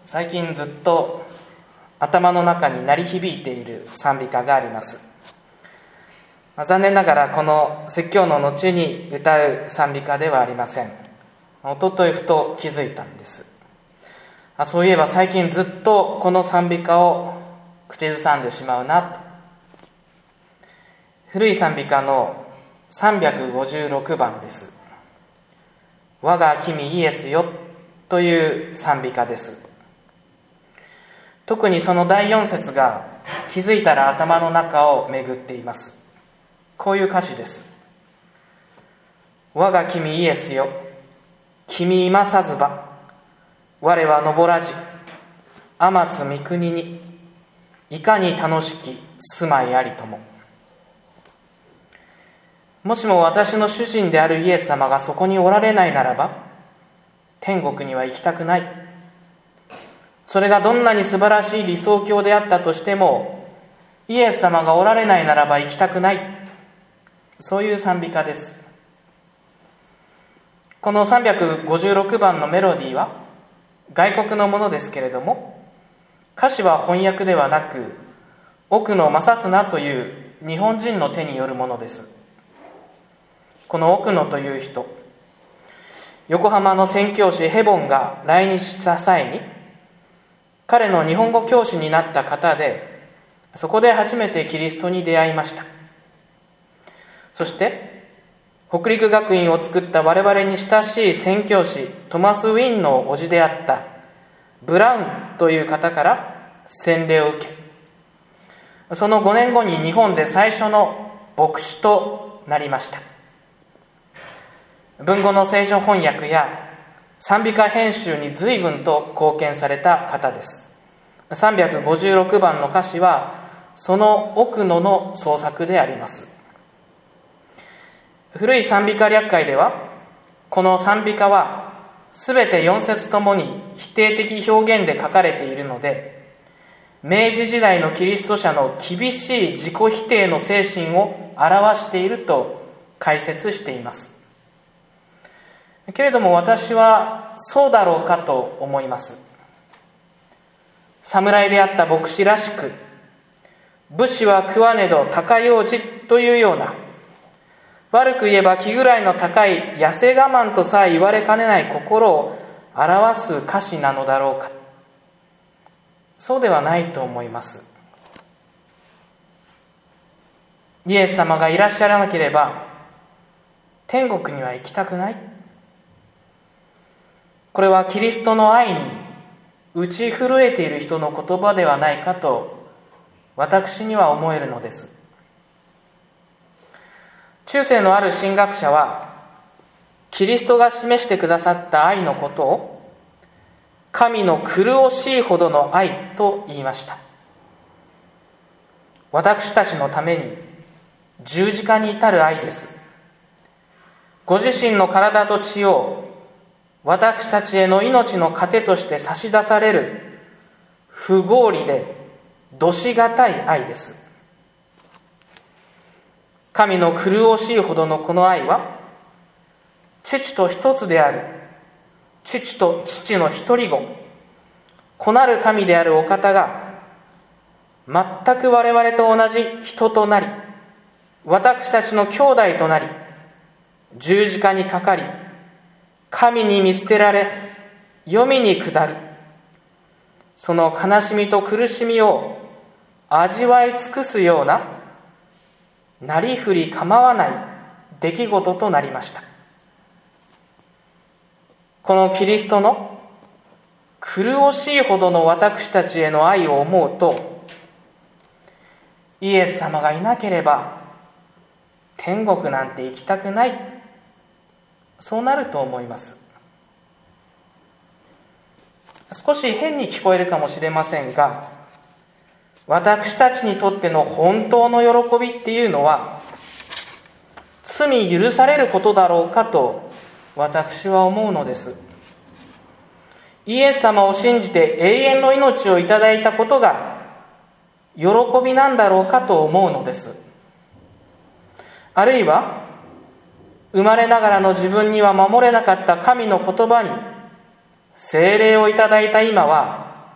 最近ずっと頭の中に鳴り響いている賛美歌があります。残念ながらこの説教の後に歌う賛美歌ではありません。一昨日ふと気づいたんです。そういえば最近ずっとこの賛美歌を口ずさんでしまうなと。古い賛美歌の356番です。我が君イエスよという賛美歌です。特にその第4節が気づいたら頭の中を巡っています。こういう歌詞です。我が君イエスよ、君いまさずば、我は登らじ、天津御国に、いかに楽しき住まいありとも。もしも私の主人であるイエス様がそこにおられないならば、天国には行きたくない。それがどんなに素晴らしい理想郷であったとしても、イエス様がおられないならば行きたくない。そういう賛美歌です。この356番のメロディーは外国のものですけれども、歌詞は翻訳ではなく、奥野正綱という日本人の手によるものです。この奥野という人、横浜の宣教師ヘボンが来日した際に、彼の日本語教師になった方で、そこで初めてキリストに出会いました。そして北陸学院を作った我々に親しい宣教師トマス・ウィンの叔父であったブラウンという方から洗礼を受け、その5年後に日本で最初の牧師となりました。文語の聖書翻訳や賛美歌編集に随分と貢献された方です。356番の歌詞はその奥野の創作であります。古い賛美歌略会では、この賛美歌はすべて4節ともに否定的表現で書かれているので、明治時代のキリスト者の厳しい自己否定の精神を表していると解説しています。けれども私はそうだろうかと思います。侍であった牧師らしく、武士は食わねど高用事というような、悪く言えば気ぐらいの高い痩せ我慢とさえ言われかねない心を表す歌詞なのだろうか。そうではないと思います。イエス様がいらっしゃらなければ天国には行きたくない。これはキリストの愛に打ち震えている人の言葉ではないかと私には思えるのです。中世のある神学者は、キリストが示してくださった愛のことを神の苦しいほどの愛と言いました。私たちのために十字架に至る愛です。ご自身の体と血を私たちへの命の糧として差し出される不合理で度しがたい愛です。神の苦しいほどのこの愛は、父と一つである父と父の一人子、子なる神であるお方が全く我々と同じ人となり、私たちの兄弟となり、十字架にかかり、神に見捨てられ黄泉に下る、その悲しみと苦しみを味わい尽くすような、なりふり構わない出来事となりました。このキリストの苦しいほどの私たちへの愛を思うと、イエス様がいなければ天国なんて行きたくない、そうなると思います。少し変に聞こえるかもしれませんが、私たちにとっての本当の喜びっていうのは、罪許されることだろうかと私は思うのです。イエス様を信じて永遠の命をいただいたことが喜びなんだろうかと思うのです。あるいは生まれながらの自分には守れなかった神の言葉に聖霊をいただいた今は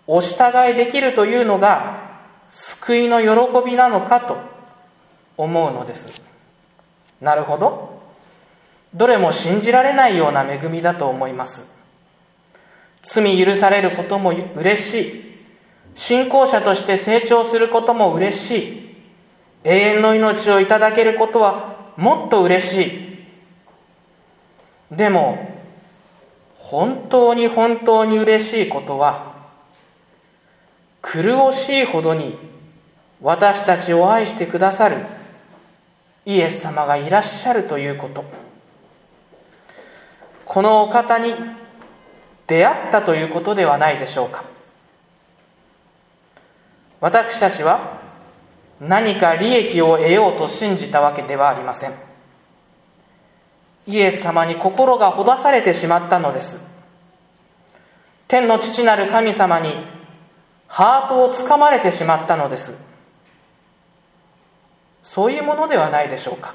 お従いできるというのが救いの喜びなのかと思うのです。なるほど。どれも信じられないような恵みだと思います。罪許されることも嬉しい。信仰者として成長することも嬉しい。永遠の命をいただけることはもっと嬉しい。でも、本当に本当に嬉しいことは、苦しいほどに私たちを愛してくださるイエス様がいらっしゃるということ。このお方に出会ったということではないでしょうか。私たちは何か利益を得ようと信じたわけではありません。イエス様に心がほだされてしまったのです。天の父なる神様にハートをつかまれてしまったのです。そういうものではないでしょうか。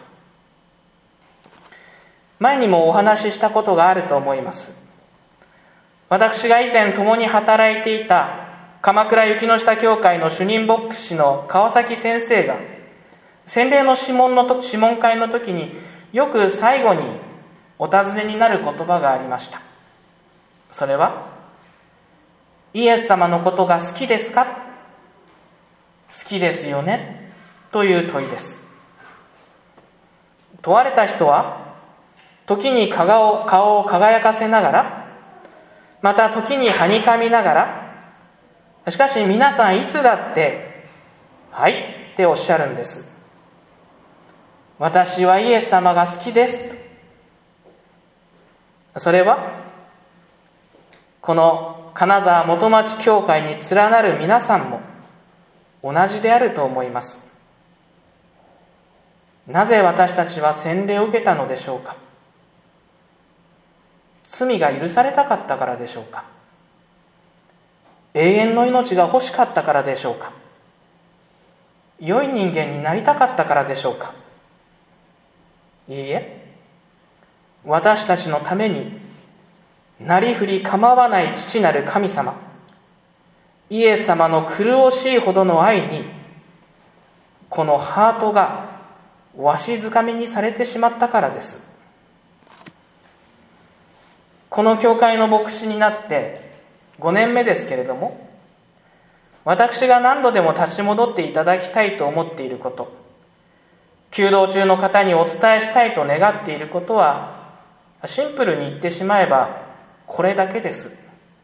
前にもお話ししたことがあると思います。私が以前共に働いていた鎌倉雪の下教会の主任牧師の川崎先生が洗礼の諮問会の時によく最後にお尋ねになる言葉がありました。それは、イエス様のことが好きですか？好きですよね？という問いです。問われた人は時に顔を輝かせながら、また時にはにかみながら、しかし皆さんいつだってはいっておっしゃるんです。私はイエス様が好きですと。それはこの金沢元町教会に連なる皆さんも同じであると思います。なぜ私たちは洗礼を受けたのでしょうか。罪が許されたかったからでしょうか。永遠の命が欲しかったからでしょうか。良い人間になりたかったからでしょうか。いいえ、私たちのためになりふり構わない父なる神様、イエス様の苦しいほどの愛に、このハートがわしづかみにされてしまったからです。この教会の牧師になって5年目ですけれども、私が何度でも立ち戻っていただきたいと思っていること、求道中の方にお伝えしたいと願っていることは、シンプルに言ってしまえばこれだけです。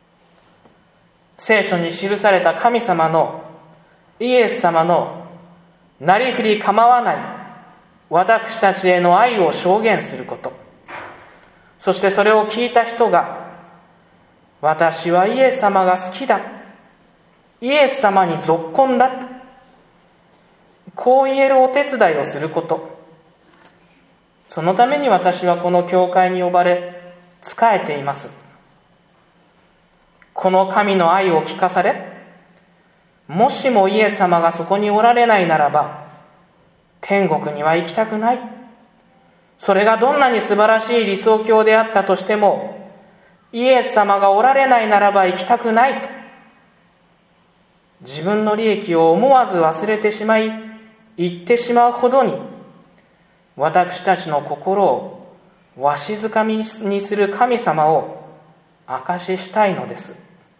聖書に記された神様の、イエス様のなりふり構わない私たちへの愛を証言すること、そしてそれを聞いた人が、私はイエス様が好きだ、イエス様にぞっこんだ、こう言えるお手伝いをすること、そのために私はこの教会に呼ばれ仕えています。この神の愛を聞かされ、もしもイエス様がそこにおられないならば天国には行きたくない。それがどんなに素晴らしい理想郷であったとしても、イエス様がおられないならば行きたくないと、自分の利益を思わず忘れてしまい言ってしまうほどに、私たちの心をわしづかみにする神様を証ししたいのです。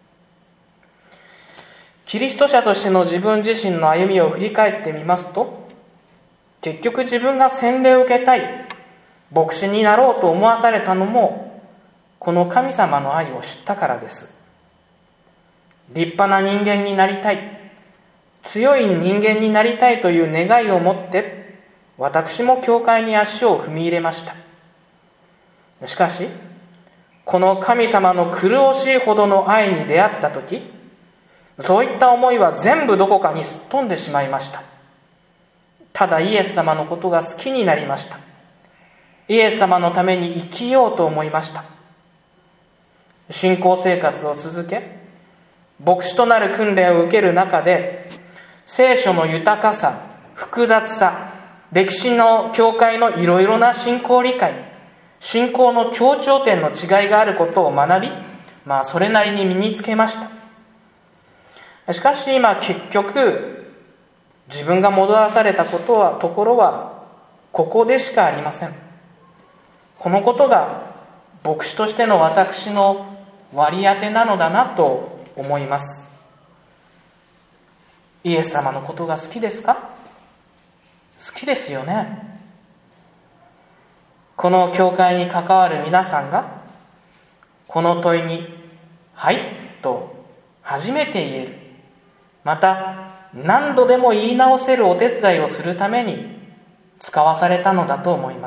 キリスト者としての自分自身の歩みを振り返ってみますと、結局自分が洗礼を受けたい、牧師になろうと思わされたのもこの神様の愛を知ったからです。立派な人間になりたい、強い人間になりたいという願いを持って私も教会に足を踏み入れました。しかしこの神様の苦しいほどの愛に出会ったとき、そういった思いは全部どこかにすっ飛んでしまいました。ただイエス様のことが好きになりました。イエス様のために生きようと思いました。信仰生活を続け、牧師となる訓練を受ける中で、聖書の豊かさ、複雑さ、歴史の教会のいろいろな信仰理解、信仰の強調点の違いがあることを学び、それなりに身につけました。 しかし今結局自分が戻らされたところはここでしかありません。このことが牧師としての私の割り当てなのだなと思います。イエス様のことが好きですか？好きですよね。この教会に関わる皆さんがこの問いにはいと初めて言える、また何度でも言い直せるお手伝いをするために使わされたのだと思います。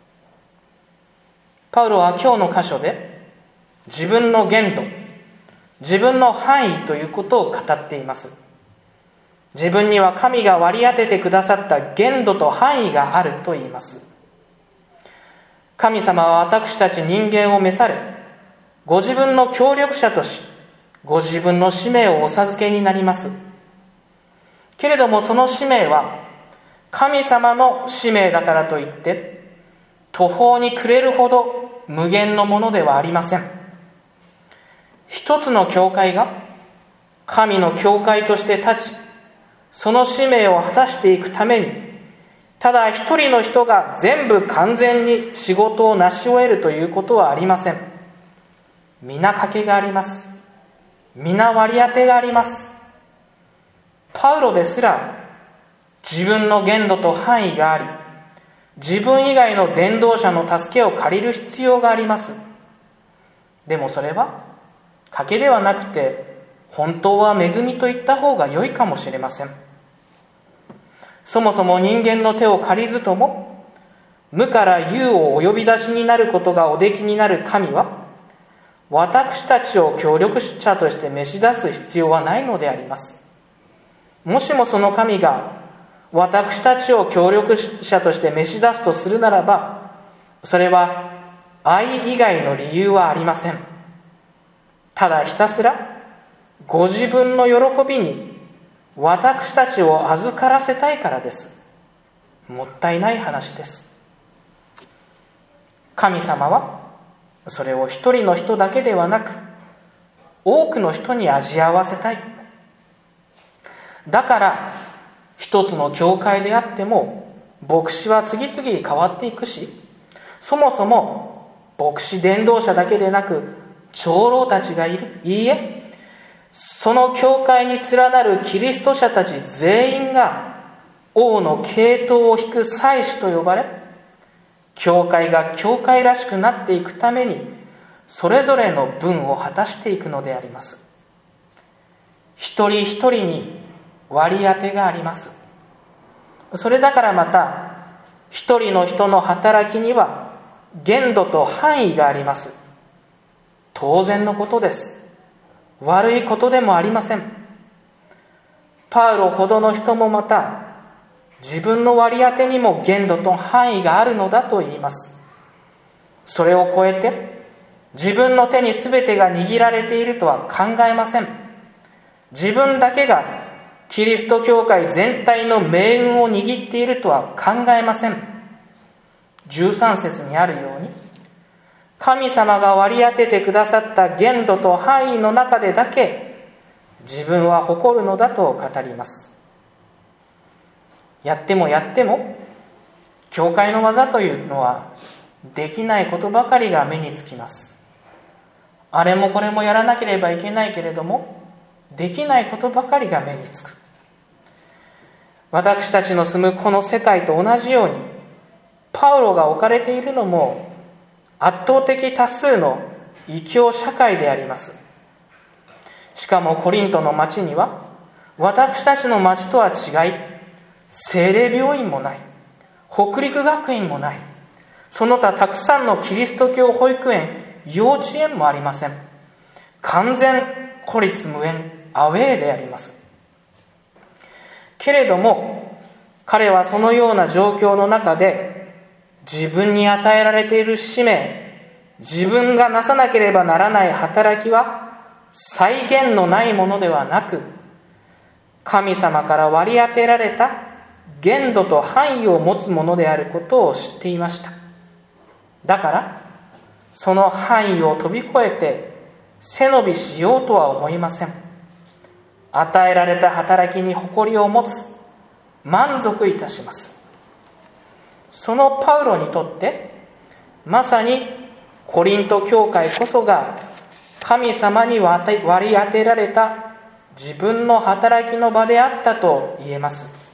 パウロは今日の箇所で自分の限度、自分の範囲ということを語っています。自分には神が割り当ててくださった限度と範囲があると言います。神様は私たち人間を召され、ご自分の協力者とし、ご自分の使命をお授けになります。けれどもその使命は神様の使命だからといって途方に暮れるほど無限のものではありません。一つの教会が神の教会として立ち、その使命を果たしていくために、ただ一人の人が全部完全に仕事を成し終えるということはありません。皆掛けがあります。皆割り当てがあります。パウロですら自分の限度と範囲があり、自分以外の伝道者の助けを借りる必要があります。でもそれは賭けではなくて、本当は恵みと言った方が良いかもしれません。そもそも人間の手を借りずとも無から有をお呼び出しになることがおできになる神は、私たちを協力者として召し出す必要はないのであります。もしもその神が私たちを協力者として召し出すとするならば、それは愛以外の理由はありません。ただひたすらご自分の喜びに私たちを預からせたいからです。もったいない話です。神様はそれを一人の人だけではなく多くの人に味合わせたい。だから一つの教会であっても牧師は次々変わっていくし、そもそも牧師伝道者だけでなく長老たちがいる。いいえ、その教会に連なるキリスト者たち全員が王の系統を引く祭司と呼ばれ、教会が教会らしくなっていくためにそれぞれの分を果たしていくのであります。一人一人に割り当てがあります。それだからまた一人の人の働きには限度と範囲があります。当然のことです。悪いことでもありません。パウロほどの人もまた自分の割り当てにも限度と範囲があるのだと言います。それを超えて自分の手に全てが握られているとは考えません。自分だけがキリスト教会全体の命運を握っているとは考えません。13節にあるように、神様が割り当ててくださった限度と範囲の中でだけ自分は誇るのだと語ります。やっても教会の技というのはできないことばかりが目につきます。あれもこれもやらなければいけないけれども、できないことばかりが目につく。私たちの住むこの世界と同じように、パウロが置かれているのも圧倒的多数の異教社会であります。しかもコリントの町には私たちの町とは違い、聖霊病院もない、北陸学院もない、その他たくさんのキリスト教保育園、幼稚園もありません。完全孤立無縁、アウェーであります。けれども彼はそのような状況の中で自分に与えられている使命、自分がなさなければならない働きは際限のないものではなく、神様から割り当てられた限度と範囲を持つものであることを知っていました。だからその範囲を飛び越えて背伸びしようとは思いません。 与えられた働きに誇りを持つ、満足いたします。そのパウロにとってまさにコリント教会こそが神様に割り当てられた自分の働きの場であったと言えます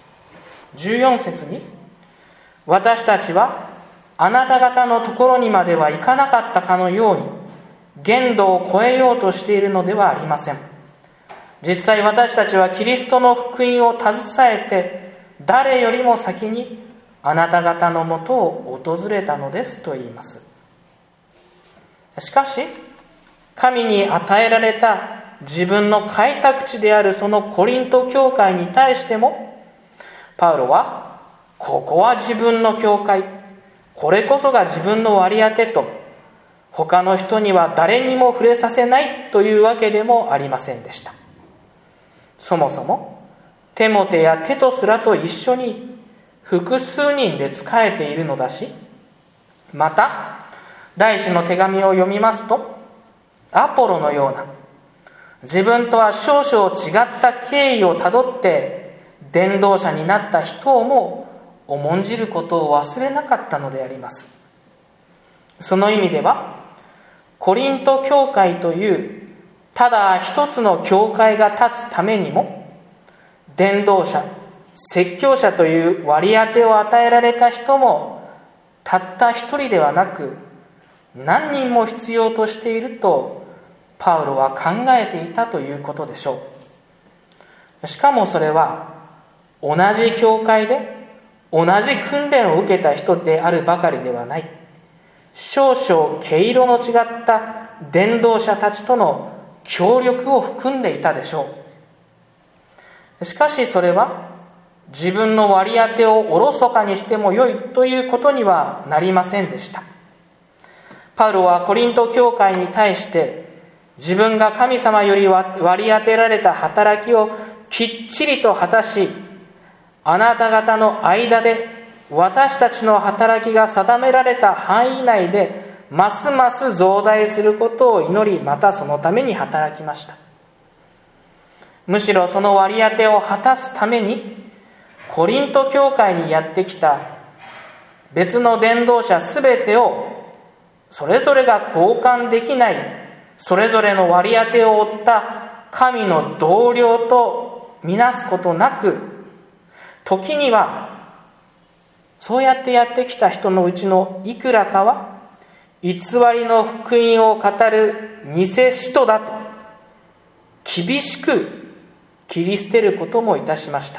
。14節に、私たちはあなた方のところにまでは行かなかったかのように限度を超えようとしているのではありません。実際私たちはキリストの福音を携えて誰よりも先にあなた方のもとを訪れたのですと言います。しかし神に与えられた自分の開拓地であるそのコリント教会に対しても、パウロはここは自分の教会、これこそが自分の割り当てと、他の人には誰にも触れさせないというわけでもありませんでした。そもそもテモテやテトスらと一緒に複数人で仕えているのだし、また第一の手紙を読みますと、アポロのような自分とは少々違った経緯をたどって伝道者になった人をも重んじることを忘れなかったのであります。その意味ではコリント教会というただ一つの教会が立つためにも、伝道者、説教者という割り当てを与えられた人もたった一人ではなく何人も必要としているとパウロは考えていたということでしょう。しかもそれは同じ教会で同じ訓練を受けた人であるばかりではない、少々毛色の違った伝道者たちとの協力を含んでいたでしょう。しかしそれは自分の割り当てをおろそかにしてもよいということにはなりませんでした。パウロはコリント教会に対して自分が神様より割り当てられた働きをきっちりと果たし、あなた方の間で私たちの働きが定められた範囲内でますます増大することを祈り、またそのために働きました。むしろその割り当てを果たすためにコリント教会にやってきた別の伝道者すべてをそれぞれが交換できない、それぞれの割り当てを負った神の同僚とみなすことなく、時にはそうやってやってきた人のうちのいくらかは偽りの福音を語る偽使徒だと厳しく切り捨てることもいたしました。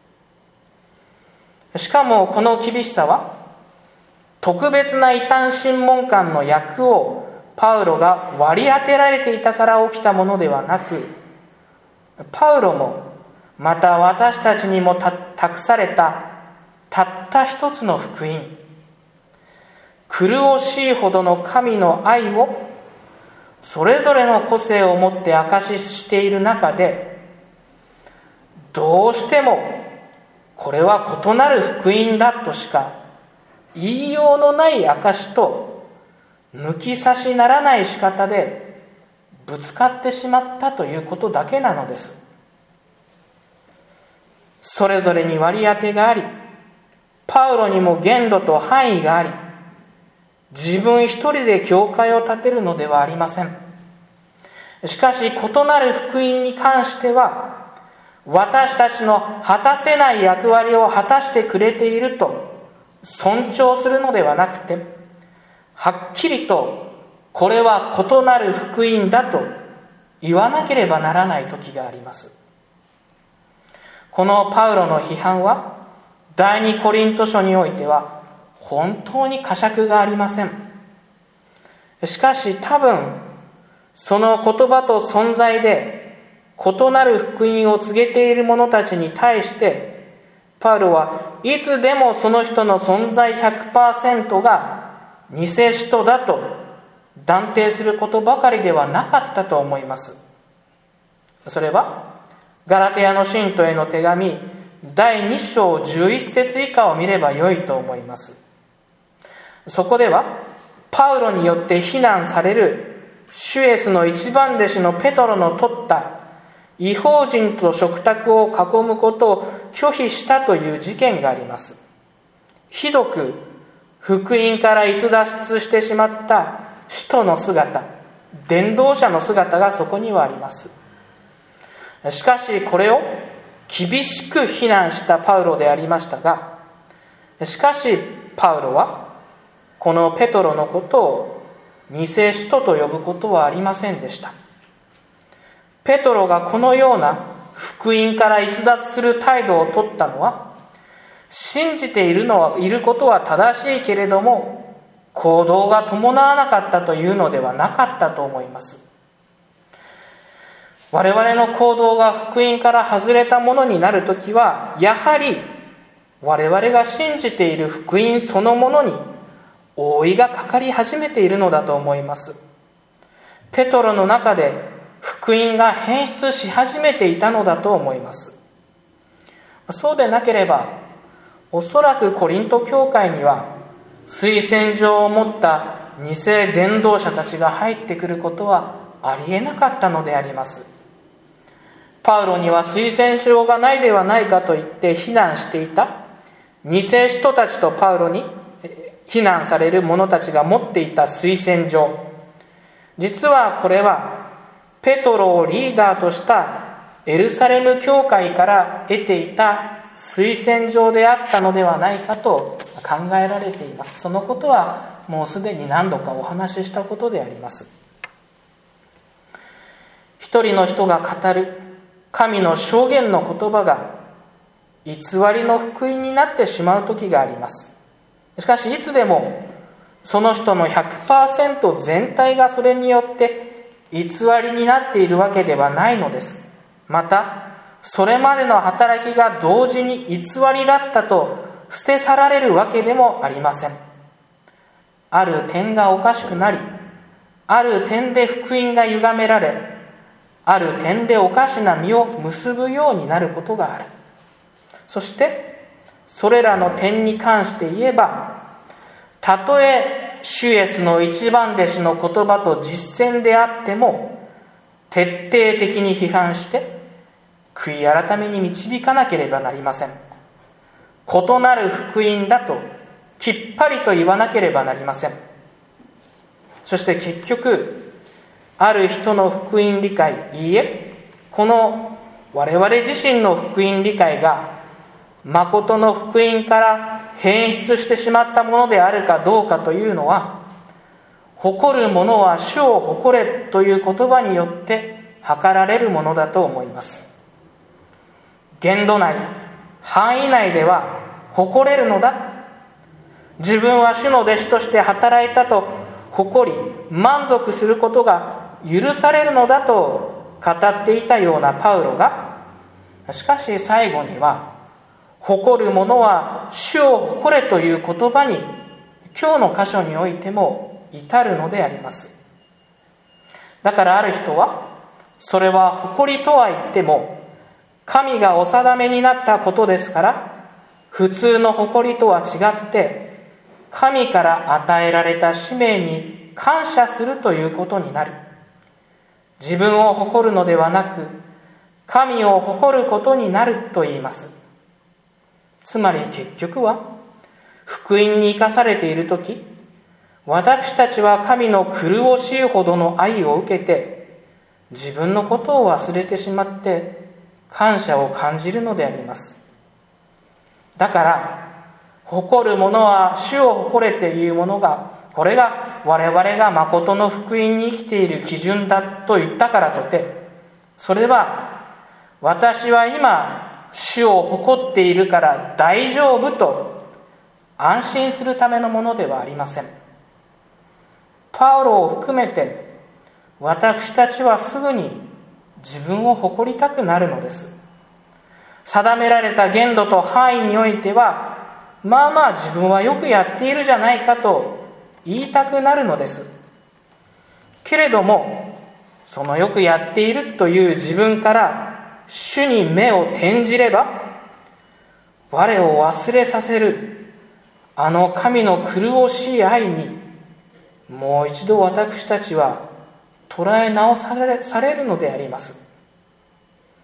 しかもこの厳しさは特別な異端審問官の役をパウロが割り当てられていたから起きたものではなく、パウロもまた私たちにも託されたたった一つの福音、狂しいほどの神の愛をそれぞれの個性を持って証ししている中で、どうしてもこれは異なる福音だとしか言いようのない証と抜き差しならない仕方でぶつかってしまったということだけなのです。それぞれに割り当てがあり、パウロにも限度と範囲があり、自分一人で教会を建てるのではありません。しかし異なる福音に関しては、私たちの果たせない役割を果たしてくれていると尊重するのではなくて、はっきりとこれは異なる福音だと言わなければならない時があります。このパウロの批判は第二コリント書においては本当に呵責がありません。しかし多分その言葉と存在で異なる福音を告げている者たちに対してパウロはいつでもその人の存在 100% が偽使徒だと断定することばかりではなかったと思います。それはガラテヤの信徒への手紙第2章11節以下を見ればよいと思います。そこではパウロによって非難されるシュエスの一番弟子のペトロの取った異邦人と食卓を囲むことを拒否したという事件があります。ひどく福音から逸脱してしまった使徒の姿、伝道者の姿がそこにはあります。しかしこれを厳しく非難したパウロでありましたが、しかしパウロはこのペトロのことを偽使徒と呼ぶことはありませんでした。ペトロがこのような福音から逸脱する態度を取ったのは、信じていることは正しいけれども行動が伴わなかったというのではなかったと思います。我々の行動が福音から外れたものになるときは、やはり我々が信じている福音そのものに覆いがかかり始めているのだと思います。ペトロの中で福音が変質し始めていたのだと思います。そうでなければ、おそらくコリント教会には推薦状を持った偽伝道者たちが入ってくることはありえなかったのであります。パウロには推薦状がないではないかと言って非難していた偽使徒たちとパウロに非難される者たちが持っていた推薦状、実はこれはペトロをリーダーとしたエルサレム教会から得ていた推薦状であったのではないかと考えられています。そのことはもうすでに何度かお話ししたことであります。一人の人が語る神の証言の言葉が偽りの福音になってしまう時があります。しかしいつでもその人の 100% 全体がそれによって偽りになっているわけではないのです。またそれまでの働きが同時に偽りだったと捨て去られるわけでもありません。ある点がおかしくなり、ある点で福音が歪められ、ある点でおかしな実を結ぶようになることがある。そしてそれらの点に関して言えば、たとえ主イエスの一番弟子の言葉と実践であっても、徹底的に批判して悔い改めに導かなければなりません。異なる福音だときっぱりと言わなければなりません。そして結局、ある人の福音理解、いいえ、この我々自身の福音理解が誠の福音から変質してしまったものであるかどうかというのは、誇る者は主を誇れという言葉によって測られるものだと思います。限度内、範囲内では誇れるのだ、自分は主の弟子として働いたと誇り満足することが許されるのだと語っていたようなパウロが、しかし最後には誇る者は主を誇れという言葉に今日の箇所においても至るのであります。だからある人は、それは誇りとは言っても神がお定めになったことですから、普通の誇りとは違って神から与えられた使命に感謝するということになる。自分を誇るのではなく神を誇ることになると言います。つまり結局は、福音に生かされているとき、私たちは神の狂しいほどの愛を受けて自分のことを忘れてしまって感謝を感じるのであります。だから誇る者は主を誇れというものが、これが我々が誠の福音に生きている基準だと言ったからとて、それは私は今主を誇っているから大丈夫と安心するためのものではありません。パウロを含めて私たちはすぐに自分を誇りたくなるのです。定められた限度と範囲においては、まあまあ自分はよくやっているじゃないかと言いたくなるのです。けれども、そのよくやっているという自分から主に目を転じれば、我を忘れさせるあの神の狂しい愛にもう一度私たちは捉え直されるのであります。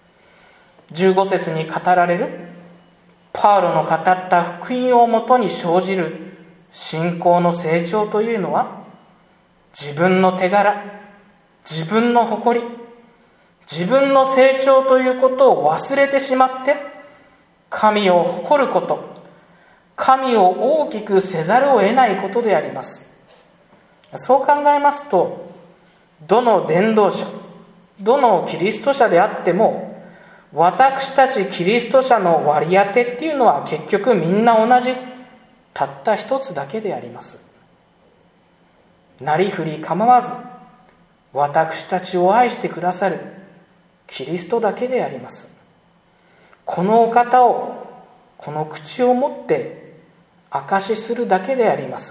15節に語られるパウロの語った福音をもとに生じる信仰の成長というのは、自分の手柄、自分の誇り、自分の成長ということを忘れてしまって、神を誇ること、神を大きくせざるを得ないことであります。そう考えますと、どの伝道者、どのキリスト者であっても、私たちキリスト者の割り当てっていうのは結局みんな同じ、たった一つだけであります。なりふり構わず私たちを愛してくださるキリストだけであります。このお方をこの口をもって証しするだけであります。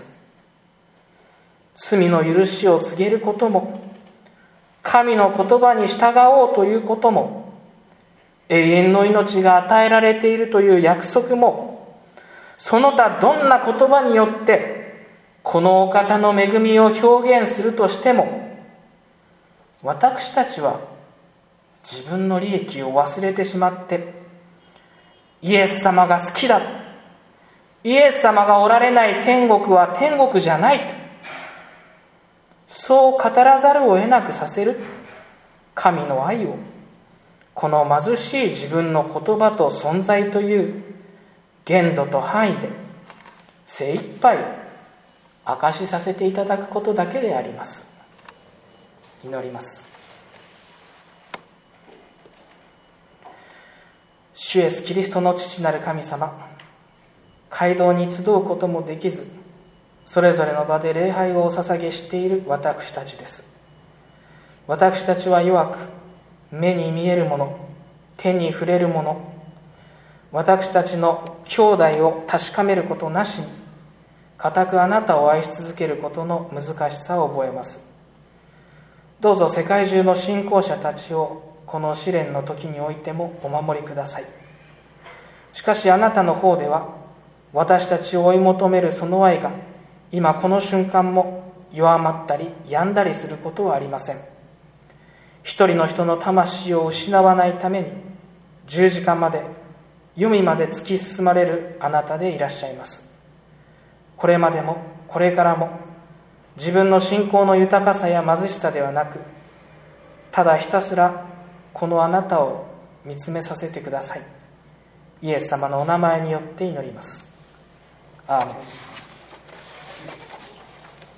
罪の許しを告げることも、神の言葉に従おうということも、永遠の命が与えられているという約束も、その他どんな言葉によってこのお方の恵みを表現するとしても、私たちは自分の利益を忘れてしまって、イエス様が好きだ、イエス様がおられない天国は天国じゃないと、そう語らざるを得なくさせる神の愛を、この貧しい自分の言葉と存在という限度と範囲で精一杯明かしさせていただくことだけであります。祈ります。主イエスキリストの父なる神様、街道に集うこともできず、それぞれの場で礼拝をお捧げしている私たちです。私たちは弱く、目に見えるもの、手に触れるもの、私たちの兄弟を確かめることなしに、固くあなたを愛し続けることの難しさを覚えます。どうぞ世界中の信仰者たちをこの試練の時においてもお守りください。しかしあなたの方では、私たちを追い求めるその愛が今この瞬間も弱まったり病んだりすることはありません。一人の人の魂を失わないために十字架まで、黄泉まで突き進まれるあなたでいらっしゃいます。これまでもこれからも自分の信仰の豊かさや貧しさではなく、ただひたすらこのあなたを見つめさせてください。イエス様のお名前によって祈ります。アーメン。